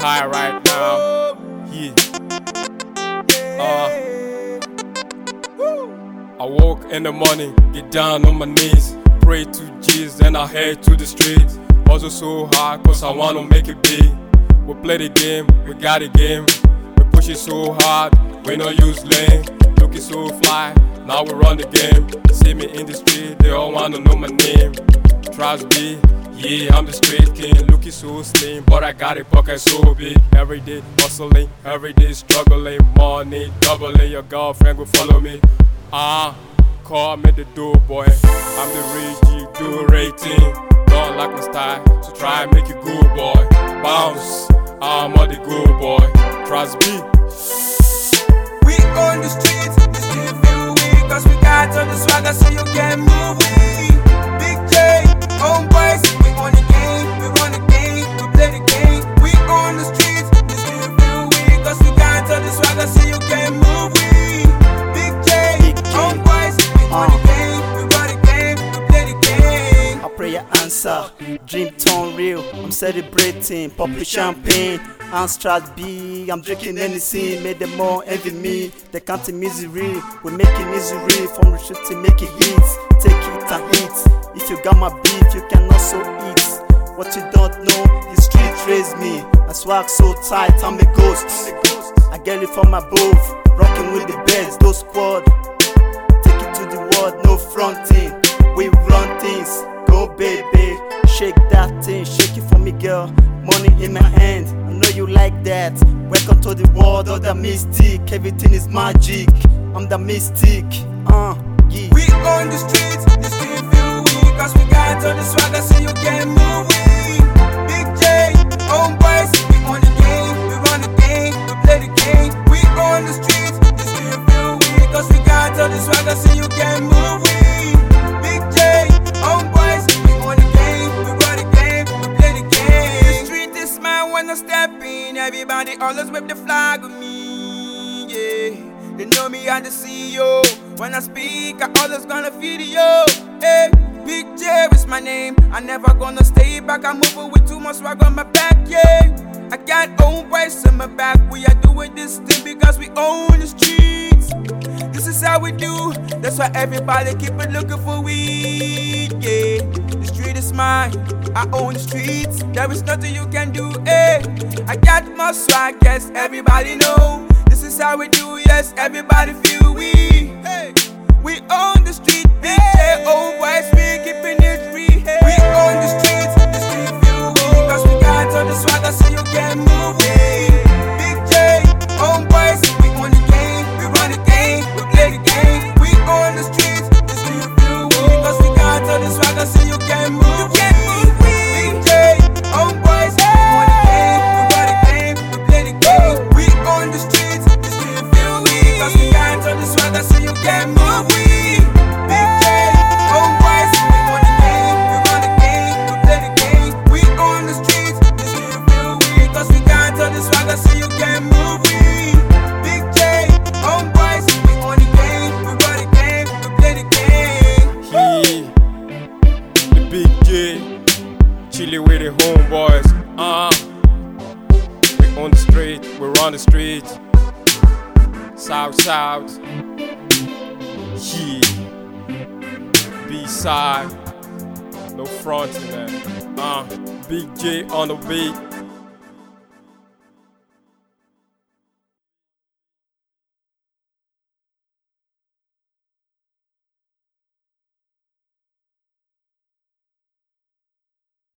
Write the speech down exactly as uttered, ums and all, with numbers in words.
high right now. Yeah. Uh, I woke in the morning, get down on my knees, pray to Jesus, then I head to the streets. Hustle so hard, cause I wanna make it big. We play the game, we got the game. We push it so hard, we no use lane. Looking so fly, now we run the game. See me in the street, they all wanna know my name. Trust me, yeah, I'm the street king. Looking so slim, but I got a pocket so big. Every day hustling, every day struggling. Money doubling, your girlfriend will follow me. Ah, uh, call me the dope boy. I'm the real G, do rating. Don't like my style, so try and make it good, boy. Bounce, I'm on the good, boy. Trust me. We on the streets, the street feel weak, cause we got all the swagger so you can move with. Big J, home boys, we on the game, we run the game, we play the game. We on the streets, the street feel weak, cause we got all the swagger so you can move with. Big J, home boys, we on the game, we run the game, we play the game. I pray your answer, dream turn real, I'm celebrating, popping champagne. I'm Strat B, I'm drinking anything, made them all envy me. They counting misery, we're making misery. From the street to make it hits, take it and eat. If you got my beat, you can also eat. What you don't know, the street raised me. I swag so tight, I'm a ghost. I get it from above, rocking with the best, those squad. Take it to the world, no fronting. We run things, go baby. Shake that thing, shake it for me girl. Money in my hand, I know you like that. Welcome to the world of the mystic. Everything is magic, I'm the mystic. Uh, yeah. We on the streets, the street feel weak, cause we got all the swagger so you can move with. Big J, home boys, we on the game, we run the game, we play the game. We on the streets, the street feel weak, cause we got all the swagger so you can move with. Big J, home boys, we on the game, we run the game, we play the game. The street is mine when I step in, everybody always wave the flag with me, yeah. They know me as the C E O. When I speak, I always gonna video. Hey, Big J is my name. I never gonna stay back. I'm moving with too much swag on my back, yeah. I got own boys on my back. We are doing this thing because we own the streets. This is how we do. That's why everybody keep it looking for weed, yeah. The street is mine. I own the streets. There is nothing you can do, hey. I got my swag, yes, everybody know. This is how we do, yes, everybody feel we. Hey, we on the street, Big J, old boys, we keeping it free. We on the streets, the street feel we, cause we got all the swagger so you can move it. Big J, old boys, we on the game, we run the game, we play the game. We on the streets, the street feel we, cause we got all the swagger so you can move it. Big J, old boys, we on the game, we run the game, we play the game. We on the streets, the street feel we, cause we got all the swagger so you can move it. Big J, home boys, we on the game, we run the game, we play the game. We on the streets, the street feel we, cause we got all the swagger so you can move it. Big J, home boys, we on the game, we run the game, we play the game. Yeah, the Big J, chillin' with the homeboys. Uh, we on the street, we run the street. South, south. Yeah. B-side. No frontin', man. Uh, Big J on the beat.